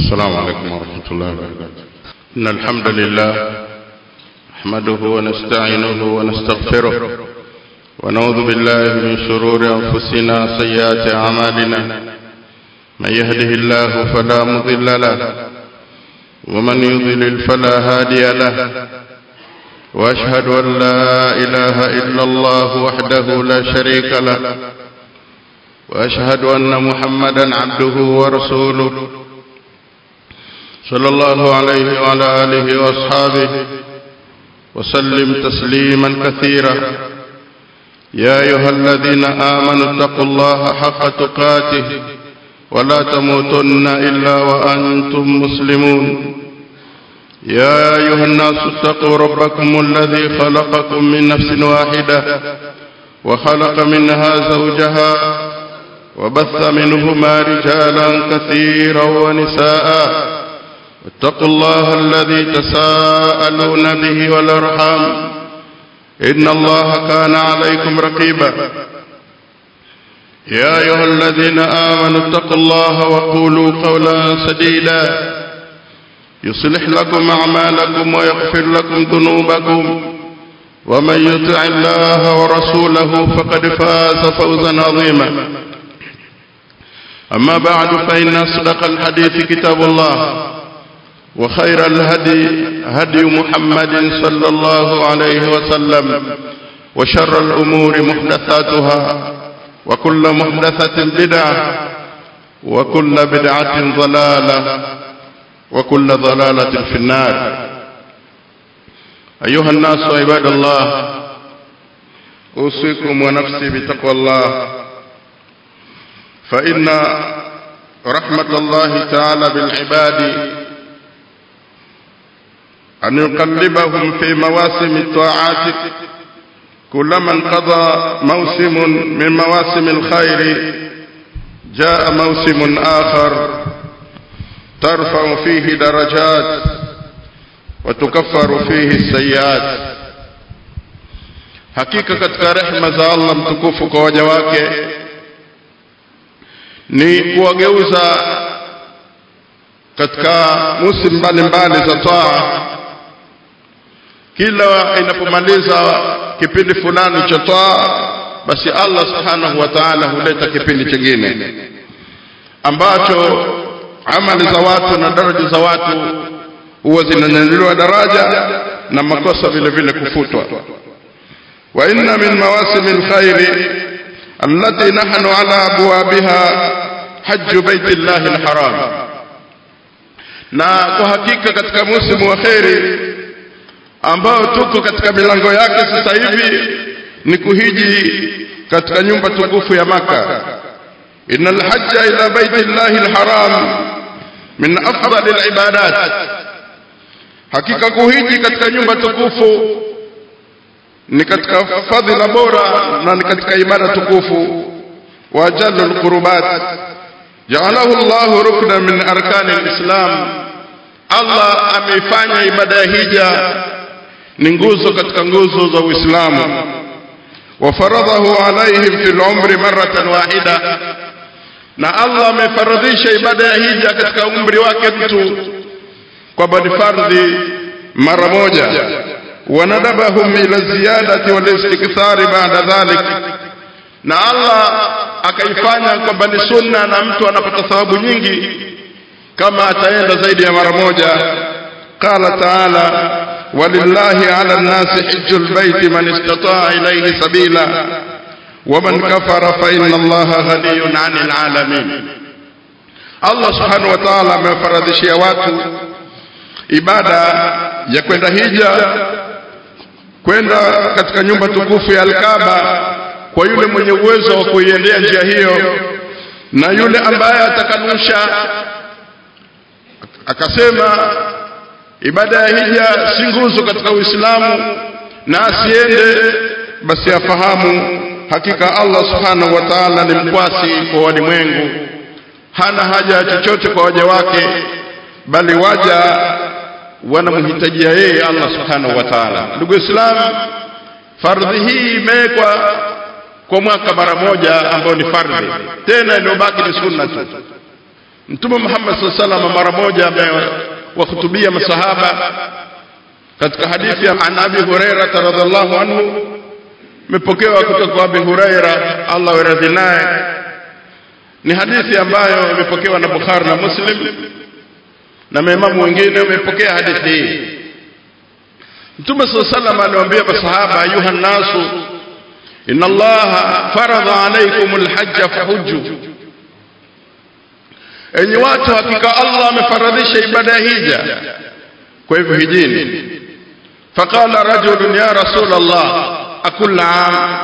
السلام عليكم ورحمة الله وبركاته. إن الحمد لله نحمده ونستعينه ونستغفره ونعوذ بالله من شرور أنفسنا وسيئات أعمالنا. من يهده الله فلا مضل له ومن يضلل فلا هادي له. وأشهد أن لا إله إلا الله وحده لا شريك له. وأشهد أن محمدا عبده ورسوله صلى الله عليه وعلى آله وأصحابه وسلم تسليما كثيرا. يا أيها الذين آمنوا اتقوا الله حق تقاته ولا تموتن إلا وأنتم مسلمون. يا أيها الناس اتقوا ربكم الذي خلقكم من نفس واحدة وخلق منها زوجها وبث منهما رجالا كثيرا ونساء. اتقوا الله الذي تساءلون به والأرحام إن الله كان عليكم رقيبا. يا أيها الذين آمنوا اتقوا الله وقولوا قولا سديدا يصلح لكم أعمالكم ويغفر لكم ذنوبكم ومن يطع الله ورسوله فقد فاز فوزا عظيما. أما بعد فإن أصدق الحديث كتاب الله وخير الهدي هدي محمد صلى الله عليه وسلم وشر الأمور محدثاتها وكل محدثة بدعة وكل بدعة ضلالة وكل ضلالة في النار. أيها الناس عباد الله، أوصيكم ونفسي بتقوى الله، فإن رحمة الله تعالى بالعباد أن يقلبهم في مواسم الطاعات. كلما انقضى موسم من مواسم الخير جاء موسم آخر ترفع فيه درجات وتكفر فيه السيئات. Hakika katika rehema za Allah mtukufu kwa waja wake ni kuwageuza katika musimu mbalimbali za taa. Kila inapomaliza kipindi fulani cha taa, basi Allah subhanahu wa ta'ala huleta kipindi kingine ambacho amali za watu na daraja za watu huwa zinanyanyuliwa daraja na makosa vile vile kufutwa. Wa inna min mawasimil khairi allati nahnu ala abwabiha hajj baitillahi alharam. Na kwa hakika katika msimu wa khairi ambao tuko katika milango yake sasa hivi ni kuhiji katika nyumba tukufu ya Maka. Innal hajja ila baitillahi alharam min afdal alibadat. Hakika kuhiji katika nyumba tukufu ni katika fadhila bora na ni katika ibada tukufu. Wa jalul qurbat ja'alahu Allahu ruknan min arkanil Islam. Allah ameifanya ibada ya hija ni nguzo katika nguzo za Uislamu. Wa faradhahu alaihim fil umri maratan wahida. Na Allah amefaradhisha ibada ya hija katika umri wake mtu kwa fardhi mara moja. Wa nadabahum ila ziyadati wal istikthari ba'da dhalik. Na Allah akaifanya kwamba ni sunna na mtu anapata thawabu nyingi kama ataenda zaidi ya mara moja. Qala ta'ala walillahi 'ala an-nasi hajjul bayti man istata'a ilayhi sabila wa man kafara fa inna Allaha ghaniyyun 'anil 'alamin. Allah subhanahu wa ta'ala amefaradhishia watu ibada ya kwenda hija, kwenda katika nyumba tukufu ya Al-Kaaba kwa yule mwenye uwezo wa kuiendea njia hiyo, na yule ambaye atakanusha akasema ibada ya hija si nguzo katika Uislamu na asiende, basi afahamu hakika Allah subhanahu wa ta'ala ni mkwasi kwa walimwengu. Hana haja chochote kwa waja wake, bali waja wanamhitajia yeye Allah subhanahu wa ta'ala. Ndugu Islam, fardhi hii imewekwa kwa mwaka mara moja ambao ni fardhi, tena iliyobaki ni sunna tu. Mtume Muhammad sallallahu alaihi wasallam mara moja amewahutubia masahaba katika hadithi ya Abi Hurairah radhiallahu anhu, imepokewa kutoka kwa Abi Hurairah Allah yaradhi naye. Ni hadithi ambayo imepokewa na Bukhari na Muslim na maimamu wengine wamepokea hadithi hii. Mtume sallallahu alaihi wasallam aliwaambia masahaba, ayuha nasu inna Allaha faradha alaykumul hajja fahujju, enyi watu, hakika Allah amefaradhisha ibada ya hija, kwa hivyo hijini. Faqala rajulun ya rasul Allah akul aam,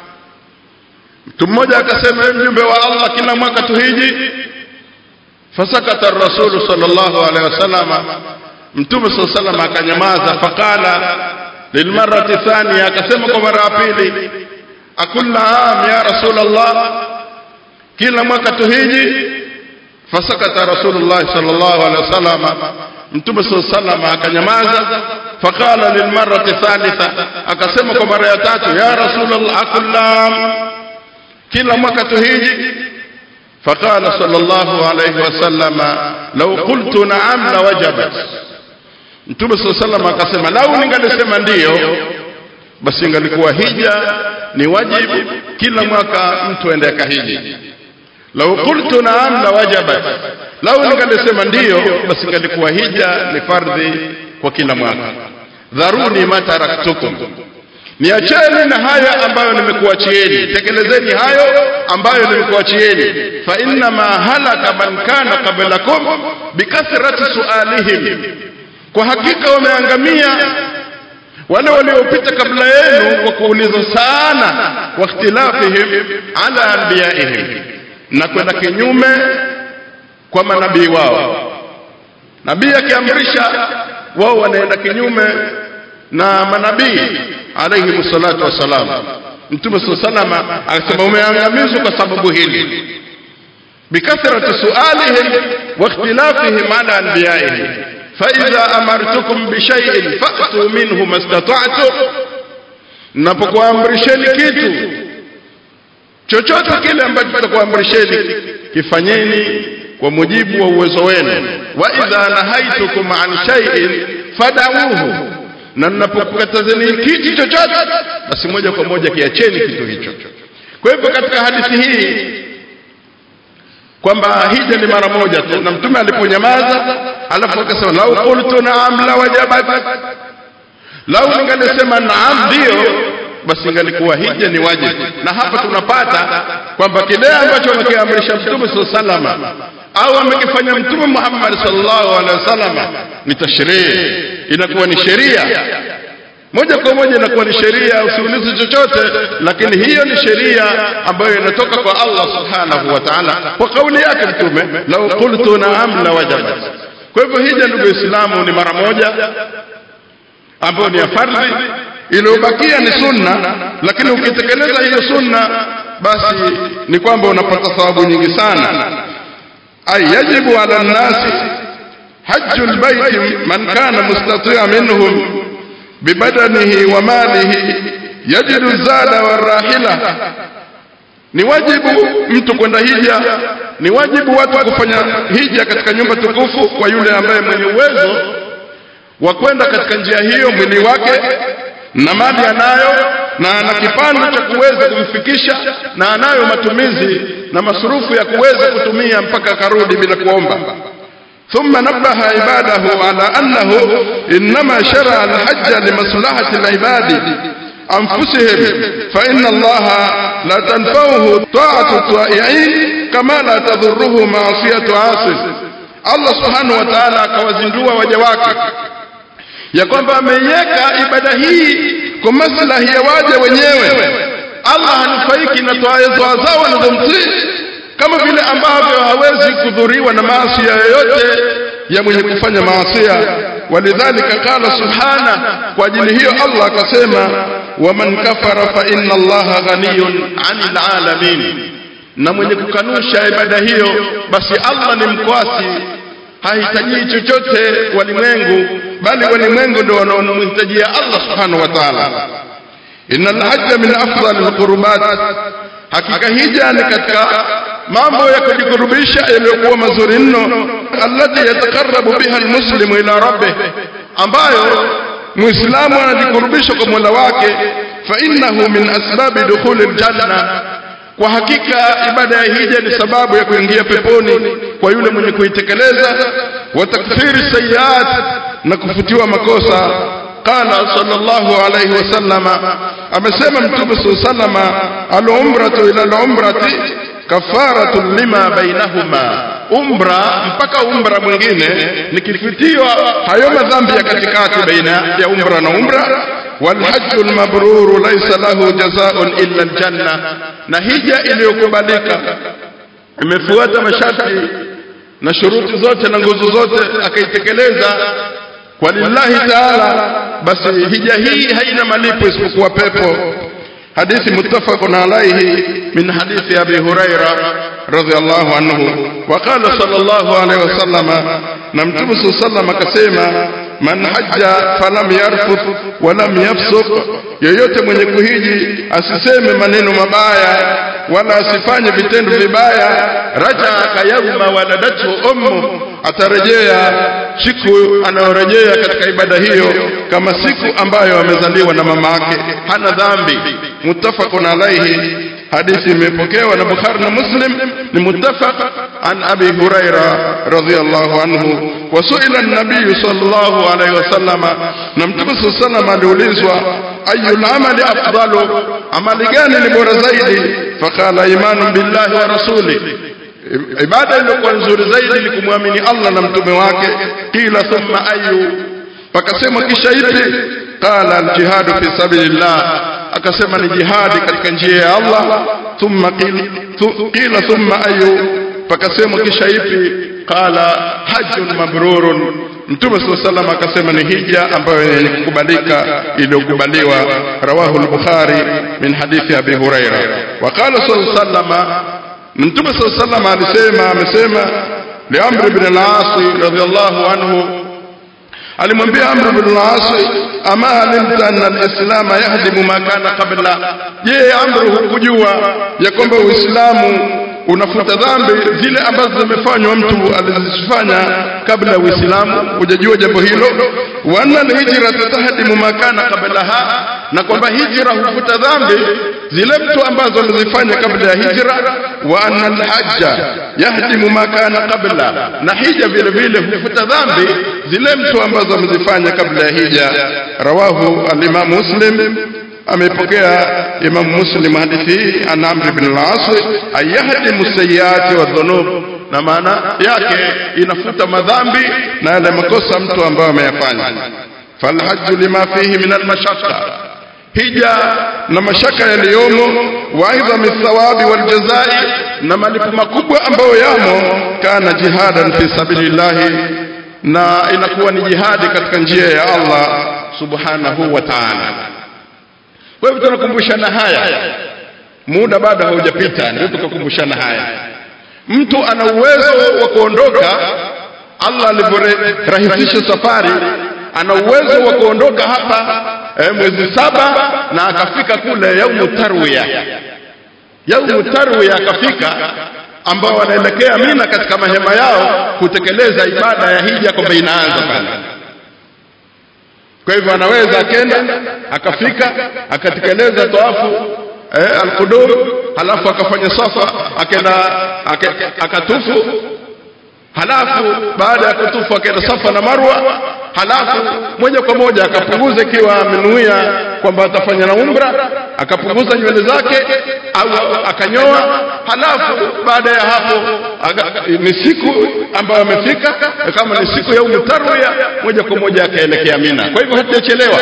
mtu mmoja akasema, mjumbe wa Allah, kila mwaka tuhiji? Fasakata ar-rasul sallallahu alaihi wasallam, mtume sallallahu alaihi wasallam akanyamaza. Faqala lilmarrati thaniya, akasema kwa mara ya pili, akul aam ya rasul Allah, kila mwaka tuhiji? Fasakata rasulullah sallallahu alaihi wasallam, mtume sallallahu alaihi wasallam akanyamaza. Faqala lilmarrati thalitha, akasema kwa mara ya tatu, ya rasulullah akullam, kila mwaka tuhiji? Faqala sallallahu alaihi wasallam, law qultu na'am la wajabat, mtume sallallahu alaihi wasallam akasema, lau ningesema ndio basi ingalikuwa hija ni wajibu, kila mwaka mtu aende akahiji. Lau qultu na'am la wajabat, lau ningesema ndio basi ingalikuwa hija ni fardhi kwa kila mwaka. Dharuni ma taraktukum, niacheni na haya ambayo nimekuachieni, tekelezeni hayo ambayo nimekuachieni. Fa inna ma halaka man kana qablakum bikathrati su'alihim, kwa hakika wameangamia wale waliopita kabla yenu kwa kuuliza sana, wa ikhtilafihim ala anbiyaihim, na kwenda kinyume kwa manabii wao. Nabii akiamrisha, wao wanaenda kinyume na manabii alayhi salatu wasalam. Mtume sallallahu alayhi wasallam akasema, umeangamizwa kwa sababu hili, bikathrati su'alihim wa ikhtilafihim ala anbiyaihim. Fa idha amartukum bi shay'in fa'tu minhu mastata'tum, napokuamrisheni kitu chochote kile ambacho tutakuamrisheni kifanyeni kwa mujibu wa uwezo wenu. Wa idha nahaitukum an shay'in fad'uhu, na ninapokukatazeni kitu chochote basi moja kwa moja kiacheni kitu hicho. Kwa hivyo katika hadithi hii kwamba hija ni mara moja tu, na mtume aliponyamaza alafu akasema, lau qultu na'am la wajabat, lau ningesema naam ndio basi ingalikuwa hija ni wajibu. Na hapa tunapata kwamba kile ambacho amekiamrisha mtume sallallahu alaihi wasallam au amekifanya mtume Muhammad sallallahu alaihi wasallam ni tashrii, inakuwa ni sheria moja kwa moja, inakuwa ni sheria, usiulize chochote, lakini hiyo ni sheria ambayo inatoka kwa Allah subhanahu wa ta'ala kwa kauli yake mtume, lau qultu na'am la wajabat. Kwa hivyo hija, ndugu Islamu, ni mara moja ambayo ni ya fardhi, iliyobakia ni sunna, lakini ukitekeleza hiyo sunna basi ni kwamba unapata thawabu nyingi sana. Ay yajibu ala nasi hajjul baiti man kana mustati'a minhum bibadanihi wa malihi yajidu zada warahila, ni wajibu mtu kwenda hija, ni wajibu watu kufanya hija katika nyumba tukufu kwa yule ambaye mwenye uwezo wa kwenda katika njia hiyo, mwili wake na mali anayo, na ana kipando cha kuweza kumfikisha, na anayo matumizi na masurufu ya kuweza kutumia mpaka karudi bila kuomba. ثم نبه عباده على أنه إنما شرع الحج لمصلحة العباد أنفسهم، فإن الله لا تنفعه طاعة الطائعين كما لا تضره معصية عاصٍ. Allah subhanahu wa ta'ala akawazindua waja wake ya kwamba ameiweka ibada hii kwa maslahi ya waja wenyewe. Allah hanufaiki na toa zao wanazomtii, kama vile ambavyo hawezi kudhuriwa na maasi yoyote ya mwenye kufanya maasi. Walidhalika qala subhana, kwa ajili hiyo Allah akasema, waman kafara fa inna Allaha ghaniyun 'anil 'alamin, na mwenye kukanusha ibada hiyo basi Allah ni mkwasi, hahitaji chochote walimwengu, bali walimwengu ndio wanaomhitajia Allah subhanahu wa ta'ala. Innal hajja min afdalil qurbat, hakika hija ni katika mambo ya kujikurubisha yaliyokuwa mazuri mno, allati yataqarrabu biha almuslimu ila rabbih, ambayo muislamu anajikurubisha kwa Mola wake. Fa innahu min asbabi dukhul aljanna, kwa hakika ibada ya hija ni sababu ya kuingia peponi kwa yule mwenye kuitekeleza. Wa takfiri sayiat, na kufutiwa makosa. Qala sallallahu alayhi wasallam, amesema Mtume sallallahu alayhi wasallam, al-umratu ila al-umrati kafaratu lima bainahuma, umra mpaka umra mwingine ni kifutio hayo madhambi ya katikati baina ya umra na umra. Wal hajjul mabrur laysa lahu jazaa'un illa aljanna, na hija iliyokubalika imefuata masharti na shuruti zote na nguzo zote akaitekeleza kwa lillahi ta'ala, basi hija hii haina malipo isipokuwa pepo. Hadithi muttafaqun alayhi min hadithi Abi Huraira radhiyallahu anhu. Wa qala sallallahu alayhi wasallam, na Mtume sallallahu akasema, man hajja falam yarfuth wa lam yafsuq, yoyote mwenye kuhiji asiseme maneno mabaya wala asifanye vitendo vibaya. Raja kayawma waladatu ummu, atarejea siku anayorejea katika ibada hiyo kama siku ambayo amezaliwa na mama yake, hana dhambi. Muttafaqun alayhi, hadithi imepokewa na Bukhari na Muslim, ni muttafaq an Abi Huraira radhiyallahu anhu. Wa su'ila an-nabiy sallallahu alayhi wasallam, na Mtume sallallahu aliulizwa, ayyul amali afdalu, amali gani ni bora zaidi? Faqala imanu billahi wa rasulihi, ibada iliyokuwa nzuri zaidi ni kumwamini Allah na mtume wake. Qila thumma ayyu, pakasema kisha ipi? Qala al-jihadu fi sabilillah, akasema ni jihadi katika njia ya Allah. Thumma qila thumma ayyu, pakasema kisha ipi? Qala hajjun mabrurun, Mtume sallallahu akasema ni hija ambayo yenye kukubalika, iliyokubaliwa. Rawahu al-Bukhari min hadithi Abi Huraira. Wa qala sallallahu, Mtume sallallahu alisema, amesema li Amr ibn al-As radhiyallahu anhu, alimwambia Amr ibn al-As, ama alimta anna al-islam yahdimu ma kana qabla, je, Amr hukujua ya kwamba Uislamu unafuta dhambi zile ambazo zimefanywa mtu alizifanya kabla ya Uislamu? Hujajua jambo hilo? Wa anna al-hijra tahdimu ma kana qablaha, na kwamba hijra hufuta dhambi zile mtu ambazo alizifanya kabla ya hijra. Wa anna al-hajja yahdimu ma kana qabla, na hija vile vile hufuta dhambi zile mtu ambazo amezifanya kabla ya hija. Rawahu al-Imam Muslim, amepokea Imam Muslim hadithi an Amr ibn al-As, ayahdimu sayyiati wa dhunub, na maana yake inafuta madhambi na yale makosa mtu ambaye ameyafanya. Fal hajju lima fihi min al-mashaqqa, hija na mashaka yaliyomo, wa aidha mithawabi wal jazai, na malipo makubwa ambayo yamo. Kana jihadan fi sabilillah, na inakuwa ni jihadi katika njia ya Allah subhanahu wa ta'ala. Kwa hivyo tunakumbushana haya, muda bado haujapita, ndio tukakumbushana haya. Mtu ana uwezo wa kuondoka, Allah alivyorahisisha safari, ana uwezo wa kuondoka hapa mwezi 7 na akafika kule yaumu tarwiya akafika, ambao wanaelekea Mina katika mahema yao kutekeleza ibada ya hija kwamba inaanza pale. Kwa hivyo anaweza akenda akafika akatekeleza tawafu al-qudum, halafu akafanya safa, akaenda akatufu, halafu baada ya kutufu akaenda safa na marwa, halafu moja kwa moja akapunguza, ikiwa amenuia kwamba atafanya na umra, akapunguza nywele zake au akanyoa, halafu baada ya hapo ni siku ambayo amefika, kama ni siku ya tarwiya, moja kwa moja akaelekea Mina. Kwa hivyo hatachelewa.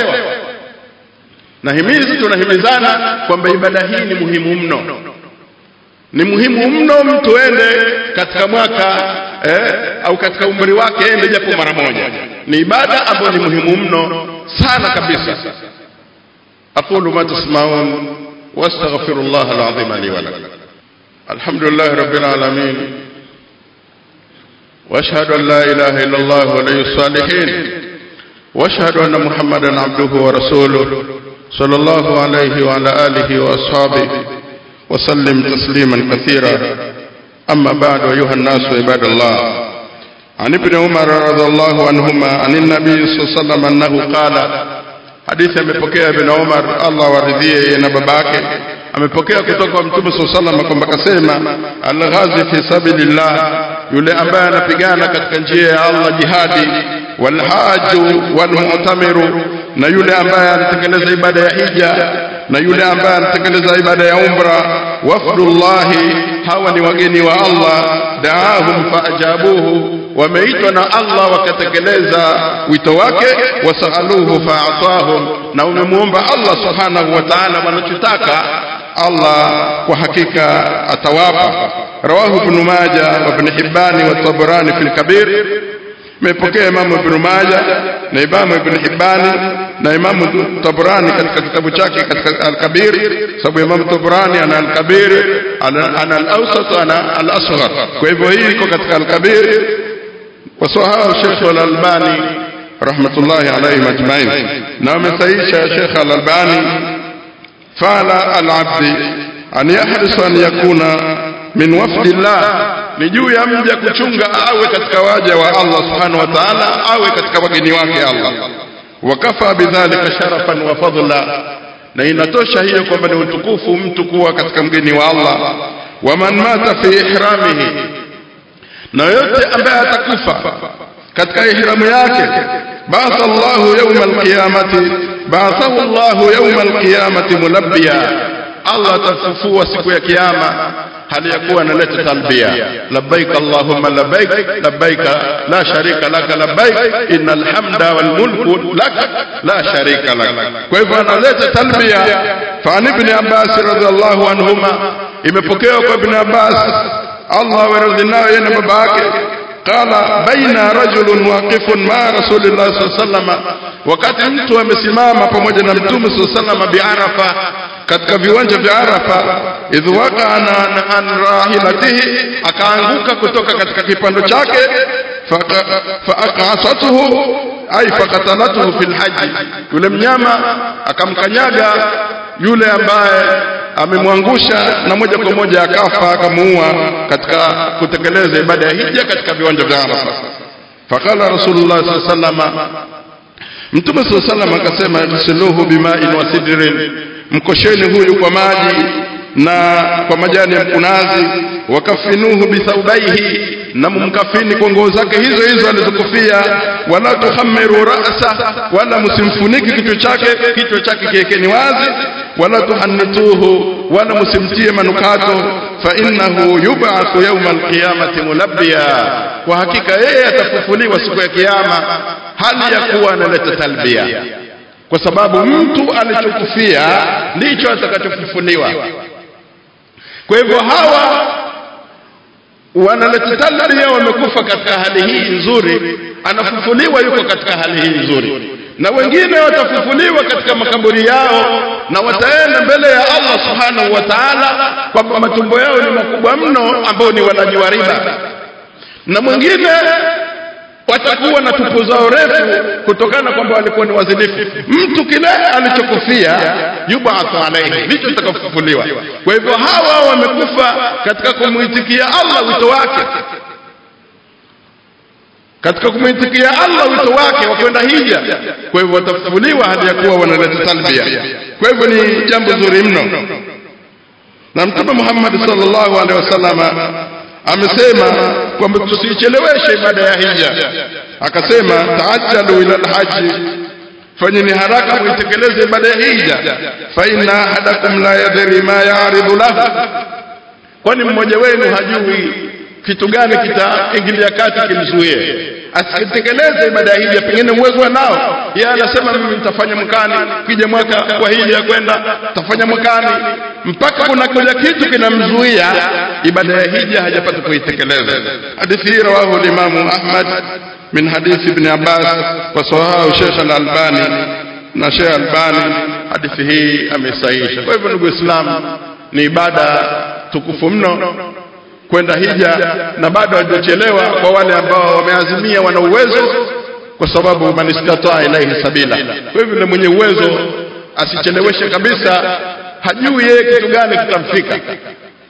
Tunahimizana kwamba ibada hii ni muhimu mno, ni muhimu mno mtu ende katika mwaka au katika umri wake ende japo mara moja. Ni ibada ambayo ni muhimu mno sana kabisa. Aqulu ma tasma'un wastaghfirullah al-azim li wa lakum. Alhamdulillah rabbil alamin, wa ashhadu an la ilaha illa Allah waliyus salihin, wa ashhadu anna Muhammadan abduhu wa rasuluhu sallallahu alayhi wa ala alihi wa ashabihi wa sallim tasliman kathira. أما بعد أيها الناس عباد الله عن ابن عمر رضي الله عنهما عن النبي صلى الله عليه وسلم أنه قال hadithi amepokea ibn Umar Allah waridhie na babake amepokea kutoka kwa Mtume sallallahu alaihi wasallam kwamba akasema al-ghazi fi sabilillah yule ambaye anapigana katika njia ya Allah jihadi wal haju wal mu'tamiru na yule ambaye anatekeleza ibada ya hija na yule ambaye anatekeleza ibada ya umra wafdullahi hawa ni wageni wa Allah daahum faajabuhu wameitwa na Allah wakatekeleza wito wake wasaluhu fa'atahum na umemuomba Allah subhanahu wa ta'ala wanachotaka Allah kwa hakika atawapa rawahu ibn Majah wa ibn Hibban wa Tabarani fil Kabir mepokea Imam Ibn Majah na Imam Ibn Hibban na Imam Tabarani katika kitabu chake katika Al-Kabir sababu Imam Tabarani ana Al-Kabir ana Al-Awsat ana Al-Asghar kwa hivyo hii iko katika Al-Kabir وصححه الشيخ الألباني رحمة الله عليه أجمعين نعم سيش الشيخ الألباني فعل العبد أن يحرص أن يكون من وفد الله نجو يمجا كchunga awe katika waja wa Allah subhanahu wa ta'ala awe katika wageni wake Allah wakafa bidhalika sharafan wa fadla na inatosha hiyo kwamba ni utukufu mtu kuwa katika mgeni wa Allah wa man mata fi ihramihi na yote ambaye atakufa katika ihramu yake ba'atha Allahu yawm al-qiyamati mulabbiya Allah atafufua siku ya kiyama hali ya kuwa analeta talbia labbaik Allahumma labbaik labbaik la sharika lak labbaik innal hamda wal mulku lak la sharika lak kwa hivyo analeta talbia fa ibn Abbas radhiyallahu anhuma imepokewa kwa ibn Abbas Allah waradhinahu yana babake qala baina rajulun waqifun ma rasulillah sallallahu alaihi wasallam wakati mtu amesimama pamoja na mtume sallallahu alaihi wasallam bi'arafa katika viwanja vya Arafa idh waqa'ana an rahilatihi akaanguka kutoka katika kipando chake fa aqasatuhu ay faqatalatuhu fil hajj yule mnyama akamkanyaga yule ambaye amemwangusha na moja kwa moja akafa akamuua katika kutekeleza ibada ya hija katika viwanja vya Arafa faqala rasulullah sallallahu alaihi wasallam mtume sallallahu alaihi wasallam akasema yasiluhu bima'in wa sidrin mkosheni huyu kwa maji na kwa majani ya mkunazi wakafinuhu bithawbaihi na mumkafini kwa nguo zake hizo hizo alizokufia wala tuhammiru ra'sa wala msimfuniki kichwa chake kiekeni wazi wala tuhannituhu wala msimtie manukato fa innahu yub'athu yawm al-qiyamati mulabbiya kwa hakika yeye atafufuliwa siku ya kiyama hali ya kuwa analeta talbia kwa sababu mtu alichokufia ndicho atakachofufuliwa kwa hivyo hawa wanaleta talbia wamekufa katika hali hii nzuri anafufuliwa yuko katika hali hii nzuri na wengine watafufuliwa katika makaburi yao na wataenda mbele ya Allah subhanahu wa ta'ala kwa matumbo yao ni makubwa mno ambao ni walaji wa riba na mwingine watakuwa na tupu zao refu kutokana kwamba walikuwa ni wazinifu mtu kile alichokufia yub'athu alayhi ndicho atakafufuliwa kwa hivyo hawa wamekufa katika kumuitikia Allah wito wake katika kumuitikia Allah wito wake wa kwenda hija kwa hivyo watafufuliwa hadi ya kuwa wanaleta talbia kwa hivyo ni jambo zuri mno na Mtume Muhammad sallallahu alaihi wasallam amesema kwamba tusicheleweshe ibada ya hija akasema ta'ajjalu ila al-hajj fanyeni haraka muitekeleze ibada ya hija fa inna ahadakum la yadri ma ya'ridu lahu kwani mmoja wenu hajui kitu gani kitaingilia kati kimzuie asitekeleze ibada ya hija pengine uwezo nao yeye anasema mimi nitafanya mkani kija mwaka wa hija kwenda tafanya mkani mpaka kuna kile kitu kinamzuia ibada ya hija hajapata kuitekeleza hadithi hii rawahu al-Imam Ahmad min hadith ibn Abbas wa sahahu Sheikh al-Albani na Sheikh al-Albani hadithi hii amesahihisha kwa hivyo ndugu Islam ni ibada tukufu mno kwenda hija na bado hajachelewa kwa wale ambao wameazimia wana uwezo kwa sababu manistata ilaihi sabila kwa hivyo yule mwenye uwezo asicheleweshe kabisa hajui yeye kitu gani kitamfika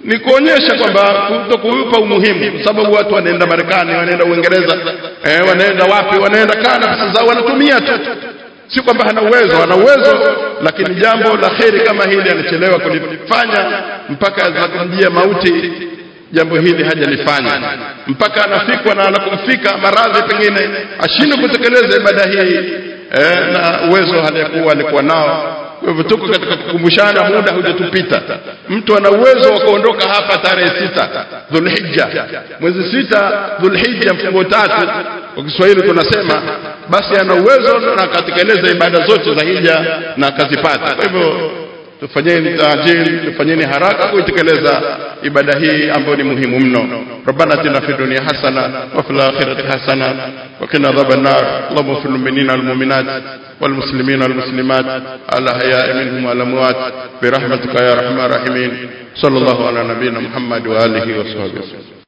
ni kuonyesha kwamba kutokuupa umuhimu, sababu watu wanaenda Marekani, wanaenda Uingereza, wanaenda wapi, wanaenda kana pesa zao wanatumia tu. Si kwamba hana uwezo, ana uwezo, lakini jambo la kheri kama hili anachelewa kulifanya mpaka azakumjia mauti. Jambo hili hajalifanya mpaka anafikwa na anakumfika maradhi, pengine ashindwe kutekeleza ibada hii na uwezo alikuwa nao. Kwa hivyo tuko katika kukumbushana, muda hujatupita. Mtu ana uwezo wa kuondoka hapa tarehe 6 Dhulhijja, mwezi 6 Dhulhijja, mfungo 3 kwa Kiswahili tunasema, basi ana uwezo na akatekeleza ibada zote za hija na akazipata. Kwa hivyo tufanyeni taajil, tufanyeni haraka kuitekeleza ibada hii ambayo ni muhimu mno. Rabbana atina fid dunya hasana wa fil akhirati hasana wa qina adhaban nar. Allahumma fil mu'minina wal mu'minat wal muslimina wal muslimat al ahya'i minhum wal amwat bi rahmatika ya arhamar rahimin. Sallallahu ala nabiyyina Muhammad wa alihi wa sahbihi.